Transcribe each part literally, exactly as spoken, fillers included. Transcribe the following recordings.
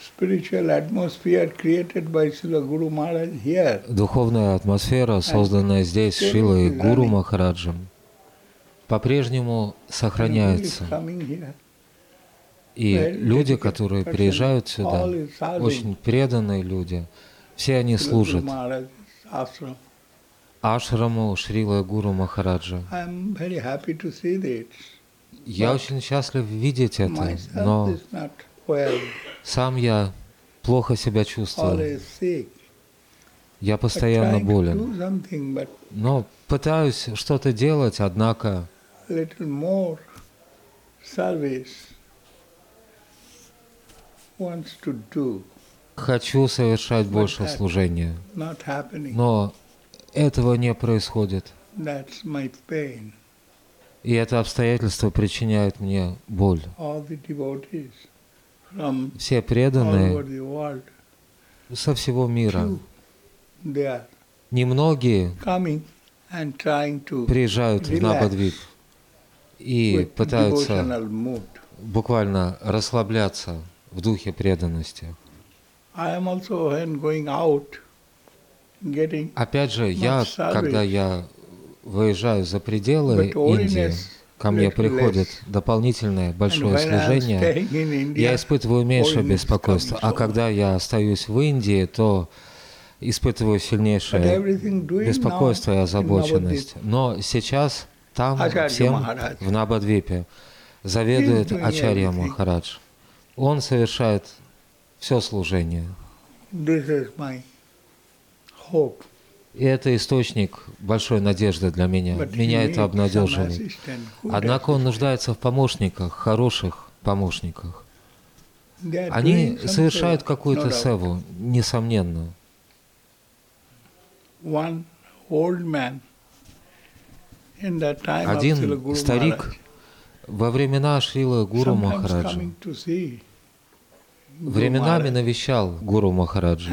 spiritual atmosphere created by Srila Guru Maharaj here. Духовная атмосфера, созданная здесь Шрилой Гуру Махараджем, по-прежнему сохраняется. И люди, которые приезжают сюда, очень преданные люди, все они служат ашраму Шрилы Гуру Махараджа. Я очень счастлив видеть это, но сам я плохо себя чувствую. Я постоянно болен. Но пытаюсь что-то делать, однако хочу совершать больше служения. Но этого не происходит. И это обстоятельство причиняет мне боль. Все преданные со всего мира, немногие приезжают в Навадвип и пытаются буквально расслабляться в духе преданности. Опять же, я, когда я выезжаю за пределы Индии, ко мне приходит дополнительное большое служение, я испытываю меньше беспокойства. А когда я остаюсь в Индии, то испытываю сильнейшее беспокойство и озабоченность. Но сейчас там всем в Навадвипе заведует Ачарья Махарадж. Он совершает все служение. И это источник большой надежды для меня. Меня это обнадеживает. Однако он нуждается в помощниках, хороших помощниках. Они совершают какую-то севу, несомненно. Один старик во времена Шрилы Гуру Махараджа временами навещал Гуру Махараджа.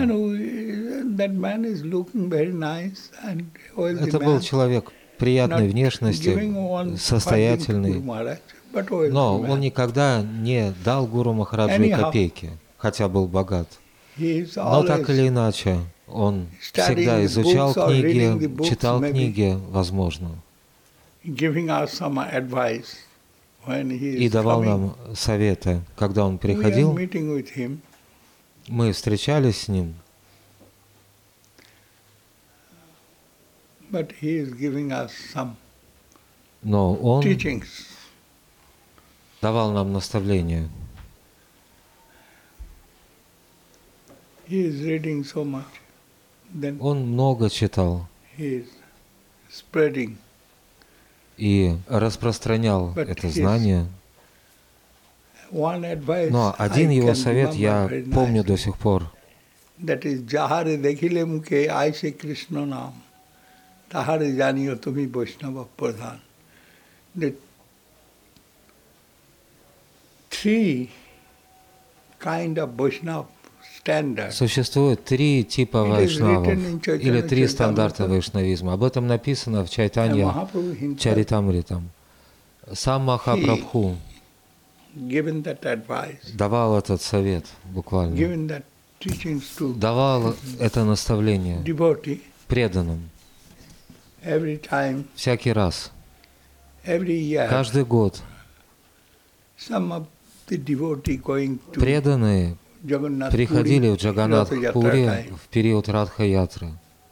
Это был человек приятной внешности, состоятельный, но он никогда не дал Гуру Махараджу и копейки, хотя был богат. Но так или иначе, он всегда изучал книги, читал книги, возможно, и давал нам советы. Когда он приходил, мы встречались с ним, но он давал нам наставления. Он много читал и распространял это знание. Но один его совет я помню до сих пор. Существует три типа вайшнавов, или три стандарта вайшнавизма. Об этом написано в Чайтанья Чаритамритам. Сам Махапрабху давал этот совет, буквально. Давал это наставление преданным. Всякий раз. Каждый год. Преданные приходили в Джаганнат-Пури в период Радха-ятры.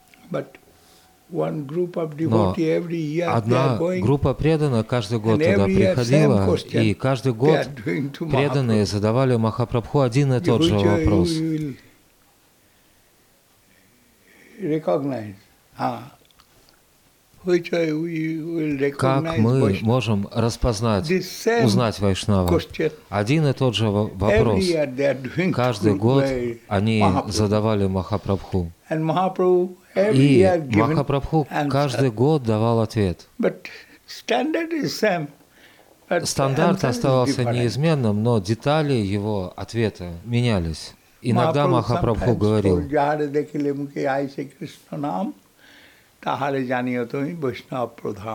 Но одна группа преданных каждый год туда приходила, и каждый год преданные задавали Махапрабху один и тот же вопрос. Как мы можем распознать, узнать вайшнава? Один и тот же вопрос. Каждый год они задавали Махапрабху. И Махапрабху каждый год давал ответ. Стандарт оставался неизменным, но детали его ответа менялись. Иногда Махапрабху говорил: তাহারে জানিও তুমি বৈষ্ণব প্রধান।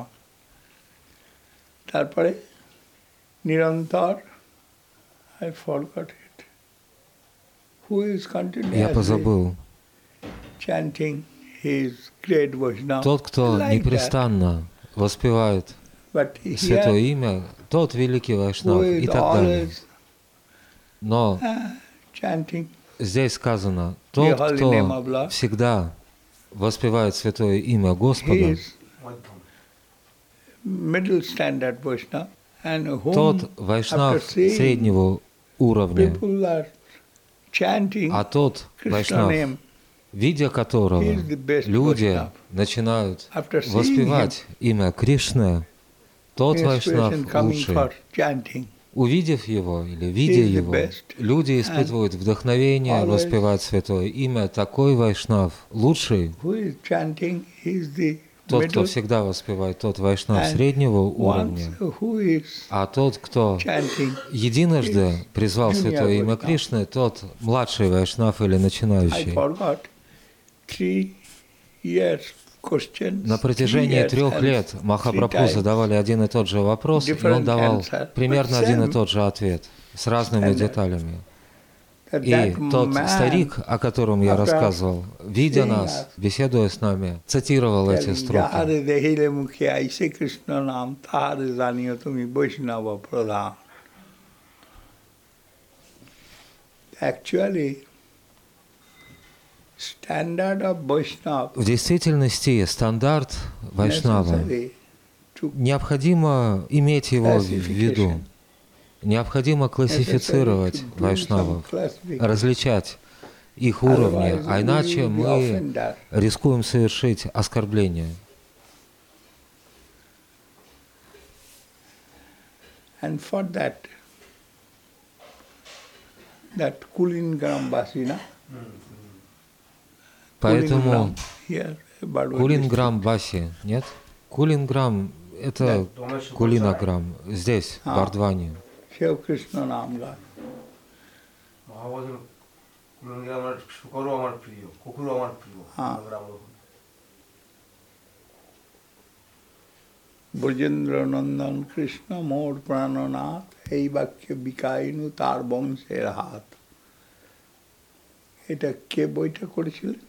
তারপরে নিরন্তর I forgot it. who is Я continuously позабыл. chanting his great Vaishnava. Тот, кто Like that. непрестанно воспевает But Святое here, Имя, тот великий who Вайшнав и is так далее. always Но uh, chanting здесь сказано, тот, holy name кто of Lord, всегда воспевает Святое Имя Господа, he is middle standard Vaishnava, and whom тот Вайшнав after seeing среднего уровня, people are chanting а тот Krishna Вайшнав, name, видя которого he is the best люди Vaishnava. начинают After seeing воспевать имя Кришны, тот Вайшнав inspiration coming лучший. for chanting. Увидев его или видя He is the его, best. люди испытывают вдохновение always- воспевать Святое Имя. Такой Вайшнав лучший. Who is chanting, he is the Тот, кто middle, всегда воспевает, тот Вайшнав and среднего once уровня. who is А тот, кто chanting, единожды призвал junior Святое Имя Vaishnava. Кришны, тот младший Вайшнав или I начинающий. forgot, three years questions. На протяжении three years трех and лет three Махапрабху times. задавали один и тот же вопрос, и он Different давал answer, примерно but один и same. тот же ответ с разными And деталями. That И that тот man старик, о котором я after рассказывал, видя seeing нас, us, беседуя с нами, цитировал эти telling, строки. "Jahare dehile mukhe aise Krishna naam, tahare janiyo tumi Vaishnava pradhan." Actually, standard of Vaishnava В действительности стандарт Вайшнава, necessary to необходимо иметь его в виду, classification. необходимо классифицировать necessary to do вайшнавов, some classification. различать их уровни, Otherwise, а we иначе will be мы offended. рискуем совершить оскорбление. And for that, that Kulingram Basina, Поэтому here, Bardwani Кулинграм Баси, нет? Кулинграм — это Кулинограм, здесь, в А. Бардване. Shiv Krishna Namla. মহাবতের কুলঙ্গে আমার শুকরও আমার প্রিয়, কুকুরও আমার প্রিয়। হ্যাঁ। আমরা আমরা- Brajendra Nandan Krishna Mor Prananath, এই বাক্যে বিকাইনু তার বংশের হাত। এটা কে বইটা করেছিলেন?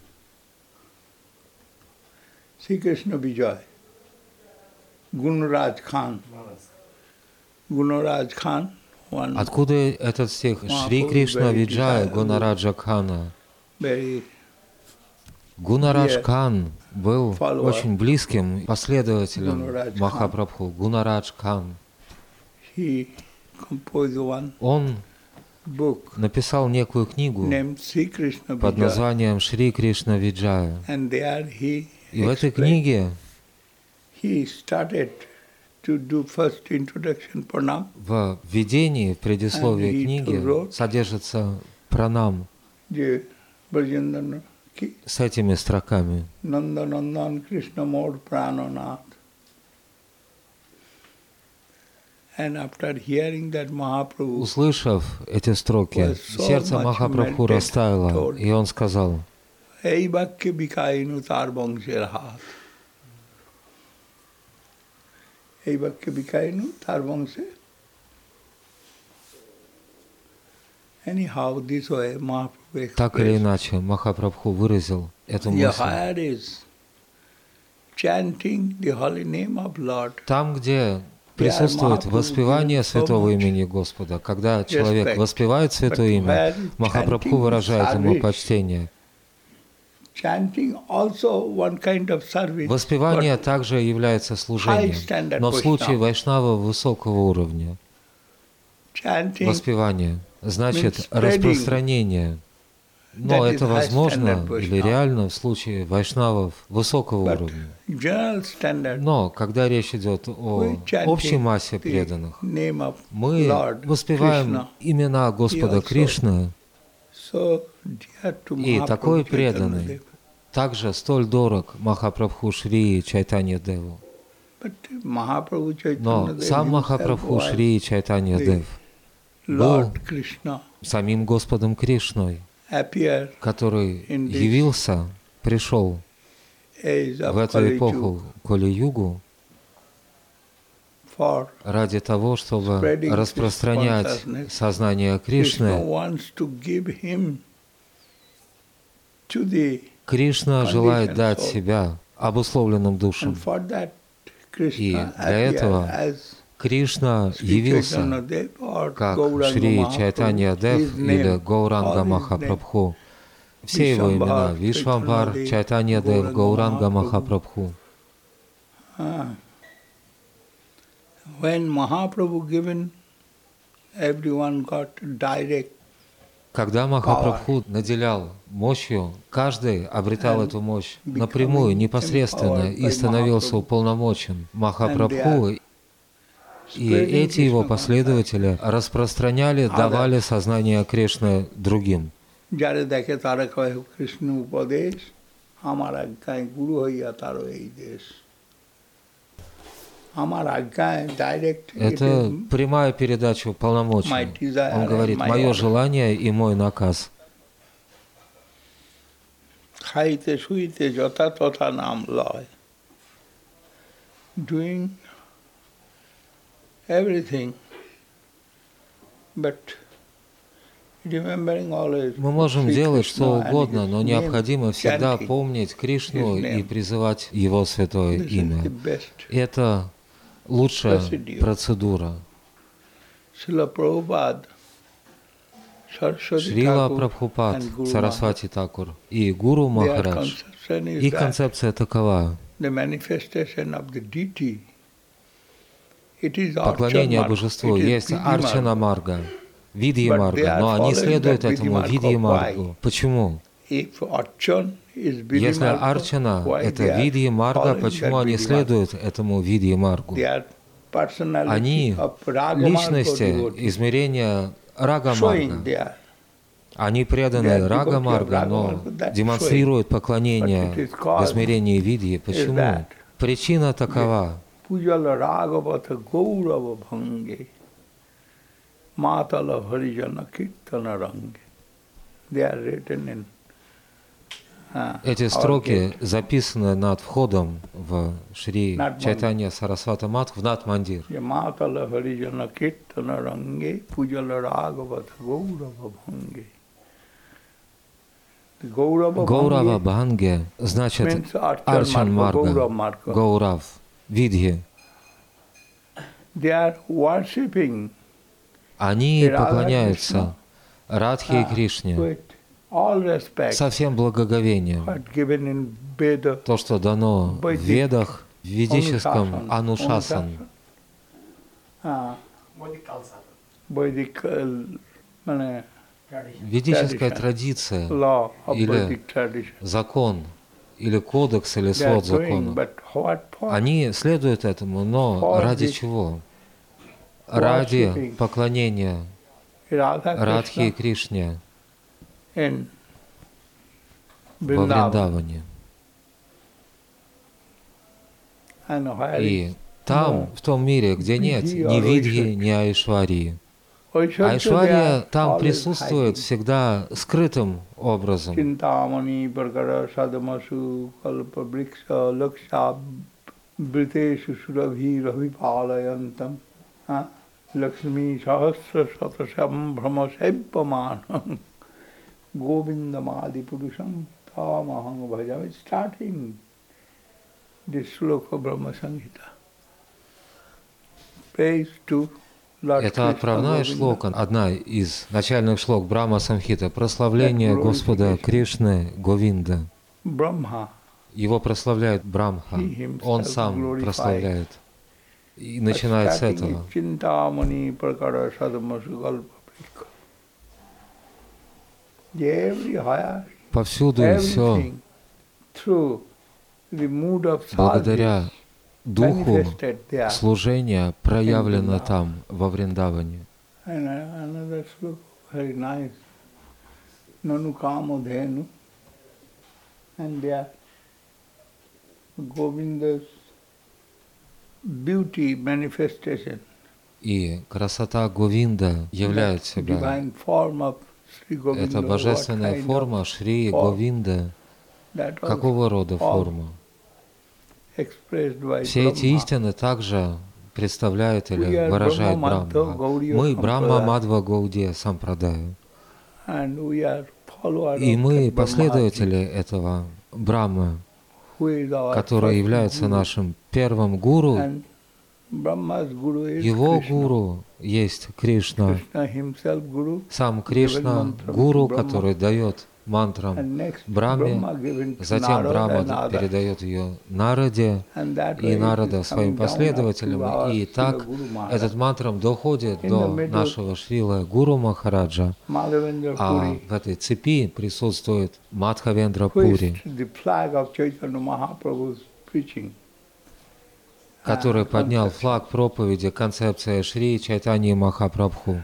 শ্রীকৃষ্ণ বিজয়, গুণরাজ খান। Gunaraj Khan, one Откуда этот стих? Шри Кришна Виджая Гунараджа Хана. very Гунарадж Yeah. Кхан был Follower. очень близким последователем Гунарадж Кхан. Махапрабху. Гунарадж Кхан. he composed one Он book написал некую книгу named Sri Krishna под Vijaya, названием Шри Кришна Виджая. and there he И в этой explained- книге he started to do first introduction pranam, в введении, в предисловии And he книги wrote- содержится пранам je Brajendra ki с этими строками. Nanda Nandan Krishna Mor Prananath. And after hearing that Mahaprabhu Услышав эти строки, was so сердце much Махапрабху melted растаяло, toward- и он сказал: এই বাক্যে বিকাইনু তার বংশের হাত। এই বাক্যে বিকাইনু তার বংশে। Anyhow, this way Mahaprabhu Так или expressed, иначе, Махапрабху выразил эту the мысль. higher is chanting the holy name of Lord. Там, где присутствует Mahaprabhu воспевание given so святого much имени Господа, когда человек respect. воспевает святое But имя, where is Махапрабху chanting выражает ему service? почтение. Chanting also one kind of service. Воспевание but также является high служением, standard но в случае Vaishnava. вайшнава высокого уровня. chanting Воспевание значит means spreading. распространение. Но That is это high возможно standard или Vaishnava. реально в случае вайшнавов высокого But уровня. general standard, Но когда речь идет о we chanting общей массе the преданных, name of мы Lord воспеваем Krishna. имена Господа also Кришны, So dear to и Mahaprabhu такой Chaitanya преданный Dev. также столь дорог Махапрабху Шри Чайтанья Деву. But Mahaprabhu Chaitanya Но Dev сам himself Махапрабху was Шри Чайтанья the Дев Lord Krishna самим Господом Кришной, appear который in this явился, пришел age в of эту Kali эпоху Yuga Коли-югу ради того, чтобы распространять сознание Кришны, Кришна желает дать себя обусловленным душам. И для этого Кришна явился как Шри Чайтанья Дев или Гауранга Махапрабху. Все его имена — Вишвамбар, Чайтанья Дев, Гауранга Махапрабху. Когда Махапрабху наделял мощью, каждый обретал эту мощь напрямую, непосредственно и становился уполномочен Махапрабху. И эти его последователи распространяли, давали сознание Кришны другим. Это прямая передача полномочий. Он говорит: «Мое желание и мой наказ». Мы можем делать что угодно, но необходимо всегда помнить Кришну и призывать Его святое имя. Это лучшая процедура. Шрила Прабхупад, Сарасвати Такур и Гуру Махарадж, их концепция такова: поклонение божеству есть Арчана Марга, Видья Марга, но они следуют этому Видья Маргу. Почему? Если Арчана — это Видья Марга, почему они следуют этому Видья Маргу? Они личности измерения Рага Марга. Они преданы Рага Марга, но демонстрируют поклонение в измерении Видьи. Почему? Причина такова. Эти строки записаны над входом в Шри Чайтанья Сарасвати Мат в Нат-мандир. Гаурава Бханге значит Арчан Марга, Гаурав, Видьи. Они поклоняются Радхе и Кришне со всем благоговением. То, что дано в Ведах, в ведическом Анушасан. Ведическая традиция или закон, или кодекс, или свод законов. Они следуют этому, но ради чего? Ради поклонения Радхе и Кришне во Вриндаване. И там, в том мире, где нет ни Видьи, ни Айшварии. Айшвария там присутствует всегда скрытым образом. Lakshmi Sahasra Satasam Brahmasebhamanam Govindamadi Purusham Tamaham Bhajam. Starting this sloka Brahma Samhita. Praise to Lord Krishna. Это отправная шлока, одна из начальных шлок Брахма Самхита, прославление Господа Кришны Говинда. Его прославляет Брамха, он сам прославляет. И начинает с этого. Повсюду и все благодаря духу служения проявлено там, во Вриндаване. Beauty manifestation. И красота Говинда являет себя. Это божественная форма Шри Говинда. Какого рода форма? Все эти истины также представляет или выражает Брахма. Мы Брахма Мадхва Гаудия Сампрадая. И мы последователи этого Брахмы, который является нашим первым гуру. Его гуру есть Кришна. Сам Кришна — гуру, который дает мантрам Брахме, затем Брахма передает ее Нараде, и Нарада своим последователям, и так этот мантрам доходит до нашего Шрила Гуру Махараджа, а в этой цепи присутствует Мадхавендра Пури, который поднял флаг проповеди концепции Шри Чайтаньи Махапрабху.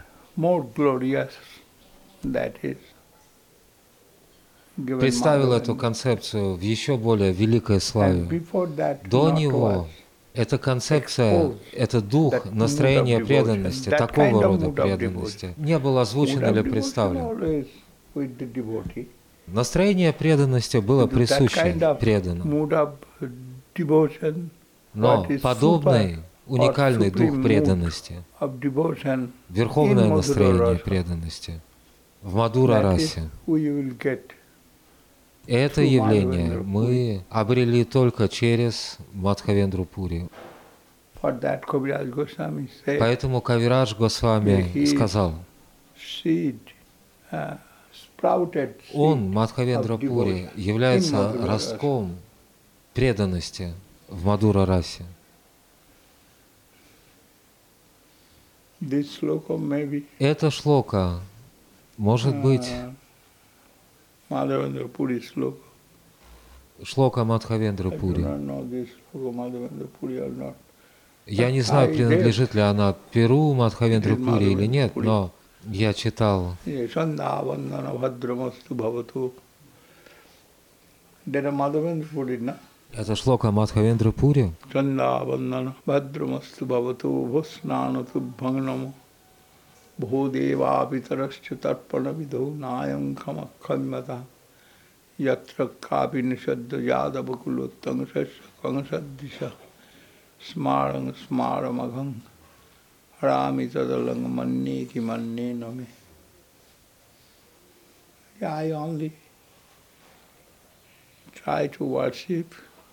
Представил эту концепцию в еще более великой славе. До него эта концепция, этот дух, настроение преданности, такого рода преданности, не был озвучен или представлен. Настроение преданности было присуще преданным. Но подобный уникальный дух преданности, верховное настроение преданности в Мадхура-расе, это явление мы обрели только через Мадхавендру Пури. Поэтому Кавирадж Госвами сказал, он, Мадхавендра Пури, является ростком преданности в Мадхура-расе. Эта шлока может быть шлока Мадхавендры Пури. Я не знаю, принадлежит ли она перу Мадхавендры Пури или нет, но я читал. Это шлока Мадхавендры Пури. Bhodeva pitarascha tarpana vidho nayam khamakhamata yatra kapi nishadda yadavakulottang sasya kansaddisha smarang smaramagham harami tadalang manneti manne name. I only try to worship.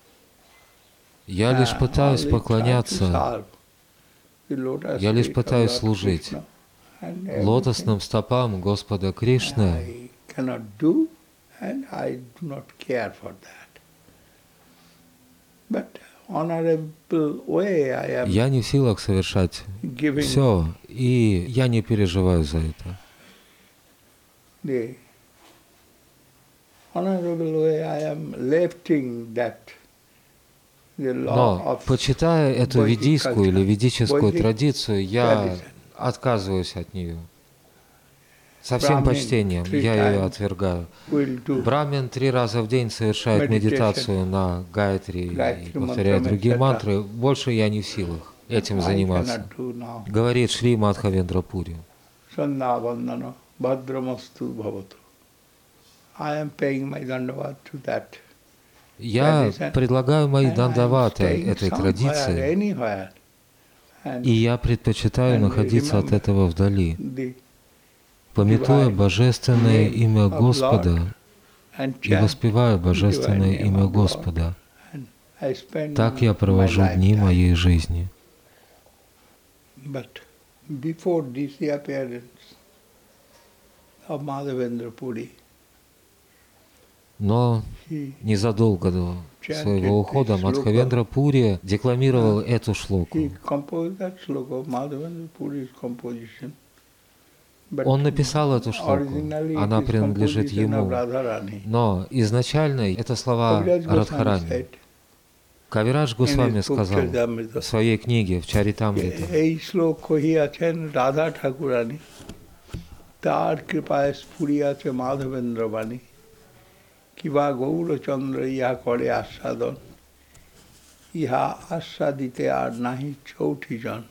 Я лишь пытаюсь поклоняться, я лишь пытаюсь служить лотосным стопам Господа Кришны. Я не в силах совершать все, и я не переживаю за это. Но, почитая эту ведийскую или ведическую традицию, я отказываюсь от нее. Со всем почтением я ее отвергаю. Брамин три раза в день совершает медитацию на Гайатри и повторяет другие мантры. Больше я не в силах этим заниматься. Говорит Шри Мадхавендра Пури. Я предлагаю мои дандаваты этой традиции, и я предпочитаю находиться от этого вдали, памятуя божественное имя Господа и воспевая божественное имя Господа. Так я провожу дни моей жизни. Но незадолго до своего ухода Мадхавендра Пури декламировал эту шлоку. Он написал эту шлоку, она принадлежит ему. Но изначально это слова Радхарани. Кавирадж Госвами сказал в своей книге в Чаритамрита. Kiva Gaura Chandra iha kore asadon, iha asadite ar nahi chautijan.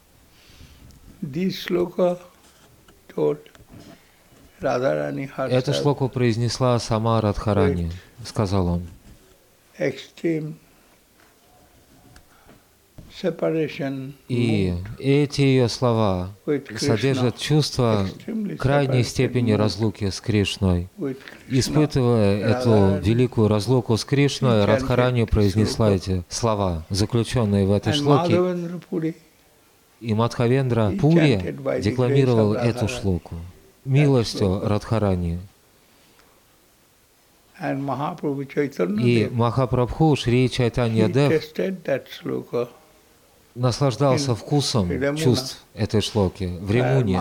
This sloka told Radharani herself. Эту шлоку произнесла сама Радхарани, сказал он. И эти ее слова содержат чувство крайней степени разлуки с Кришной. Испытывая эту великую разлуку с Кришной, Радхарани произнесла эти слова, заключенные в этой шлоке. И Мадхавендра Пури декламировал эту шлоку милостью Радхарани. И Махапрабху Шри Чайтанья Дев наслаждался вкусом чувств этой шлоки в Ремуне.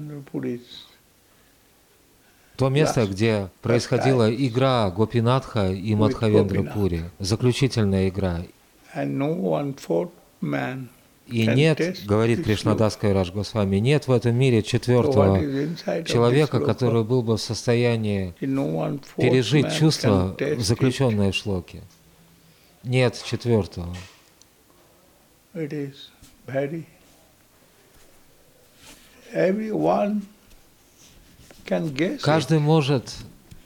То место, где происходила игра Гопинатха и Мадхавендра Пури, заключительная игра. И нет, говорит Кришнадас Кавирадж Госвами, нет в этом мире четвертого человека, который был бы в состоянии пережить чувство, заключенное в шлоке. Нет четвертого. Каждый может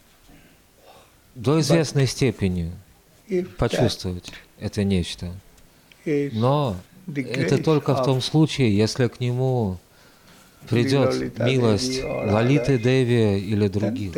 до известной степени почувствовать это нечто. Но это только в том случае, если к нему придет милость Лалиты Деви или других.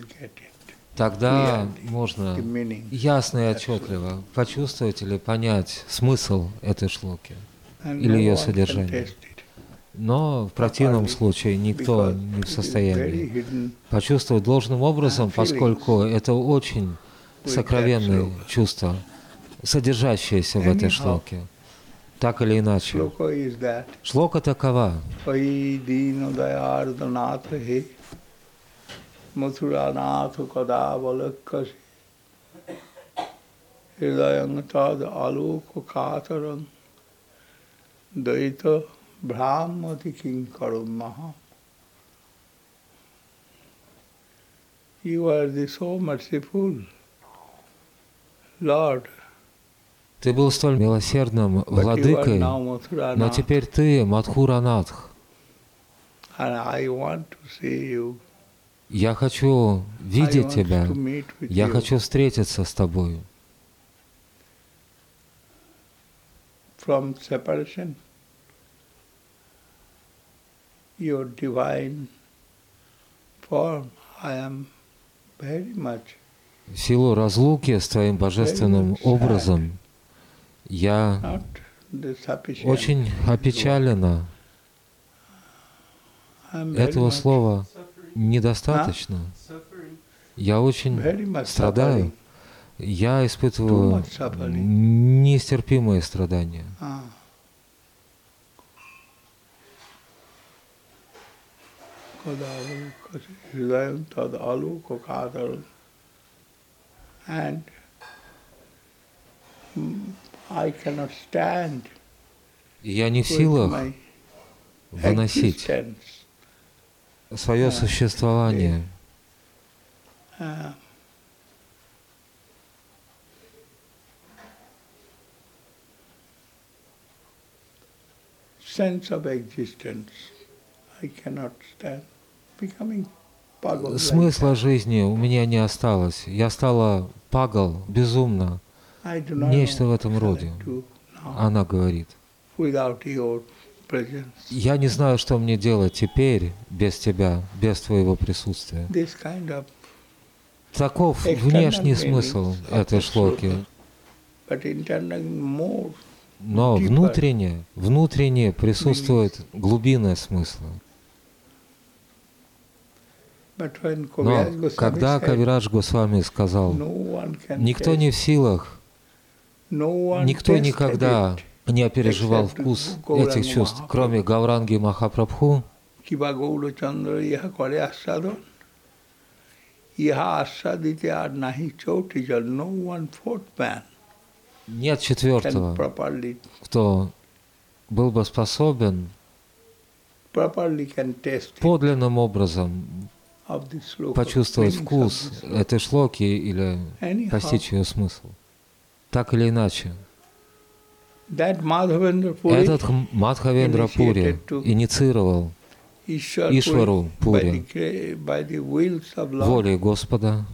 Тогда можно ясно и отчетливо почувствовать или понять смысл этой шлоки или ее содержание. Но в противном случае никто не в состоянии почувствовать должным образом, поскольку это очень сокровенные чувства, содержащиеся в этой шлоке. Так или иначе. Шлока такова. Mathuranatha kada valakasi hridayam tad aluka katarang daita brahmati kinkaram maha. You are the so merciful Lord. Ты был столь милосердным владыкой, но теперь ты Мадхуранатх. Я хочу видеть тебя, я хочу встретиться с тобой. В силу разлуки с твоим божественным образом я очень опечалена. Этого слова недостаточно. Я очень страдаю. Я испытываю нестерпимые страдания. И я не в силах выносить свое существование. Смысла жизни у меня не осталось. Я стала пагал, безумно. Нечто в этом роде. Она говорит. Я не знаю, что мне делать теперь без тебя, без твоего присутствия. Таков внешний смысл этой шлоки. Но внутренне, внутренне присутствует глубинный смысл. Но когда Кавирадж Госвами сказал, никто не в силах, никто никогда не переживал вкус этих чувств, кроме Гауранги Махапрабху, нет четвертого, кто был бы способен подлинным образом почувствовать вкус этой шлоки или постичь ее смысл. Так или иначе. Этот Мадхавендра Пури инициировал Ишвару Пури волей Господа,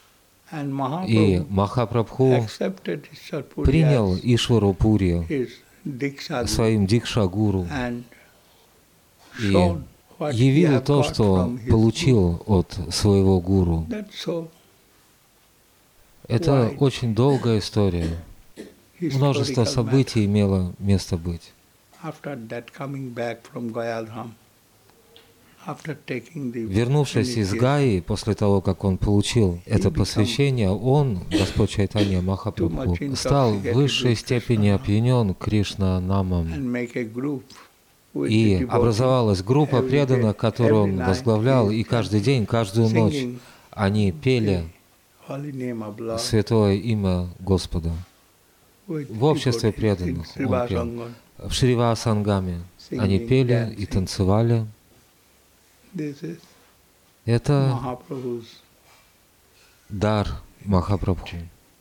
и Махапрабху принял Ишвару Пури своим Дикша-гуру и явил то, что он получил от своего гуру. Это очень долгая история. Множество событий имело место быть. Вернувшись из Гаи, после того, как он получил это посвящение, он, Господь Чайтанья Махапрабху, стал в высшей степени опьянен Кришна-намом. И образовалась группа преданных, которую он возглавлял, и каждый день, каждую ночь они пели святое имя Господа. В обществе преданных он пел. В Шривасангаме они пели и танцевали. Это дар Махапрабху.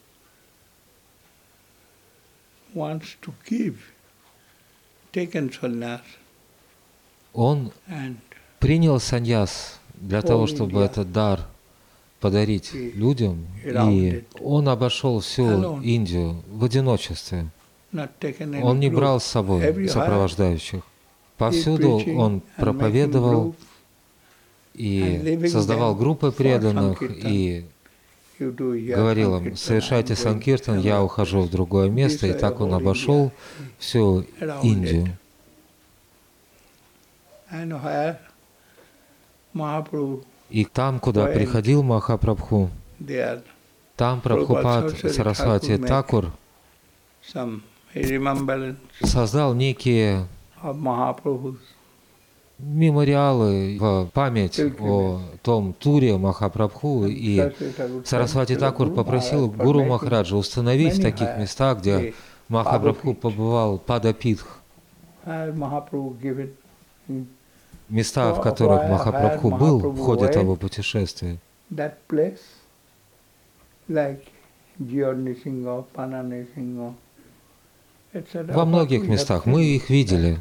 Он принял саньяс для того, чтобы этот дар подарить людям, и он обошел всю Индию в одиночестве. Он не брал с собой сопровождающих. Повсюду он проповедовал и создавал группы преданных, и говорил им: совершайте санкиртан, я ухожу в другое место. И так он обошел всю Индию. И там, куда приходил Махапрабху, там Прабхупад Сарасвати Такур создал некие мемориалы в память о том туре Махапрабху, и Сарасвати Такур попросил Гуру Махараджа установить в таких местах, где Махапрабху побывал, Падапитх, места, в которых Махапрабху был в ходе того путешествия. Во многих местах мы их видели.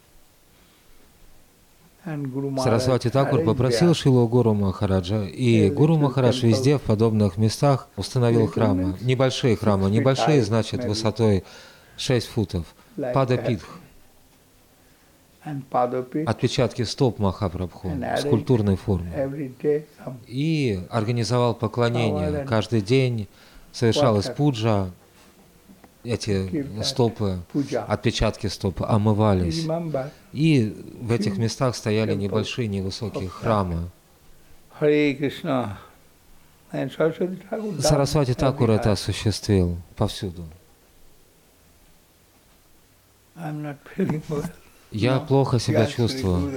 Сарасвати Такур попросил Шрилу Гуру Махараджа, и Гуру Махарадж везде в подобных местах установил храмы. Небольшие храмы, небольшие, значит, высотой шесть футов. Падапитх. Отпечатки стоп Махапрабху в скульптурной форме. И организовал поклонение. Каждый день совершалась пуджа. Эти стопы, отпечатки стоп омывались. И в этих местах стояли небольшие, невысокие храмы. Сарасвати Такур это осуществил повсюду. Я плохо себя чувствую.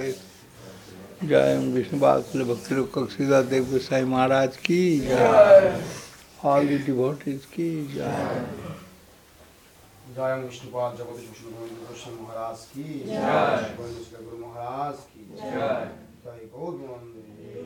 Jai Vishnupad Jagadish Vishnu Krishna Maharaj ki Jai, Guru Maharaj ki Jai, Jai Gaudamande.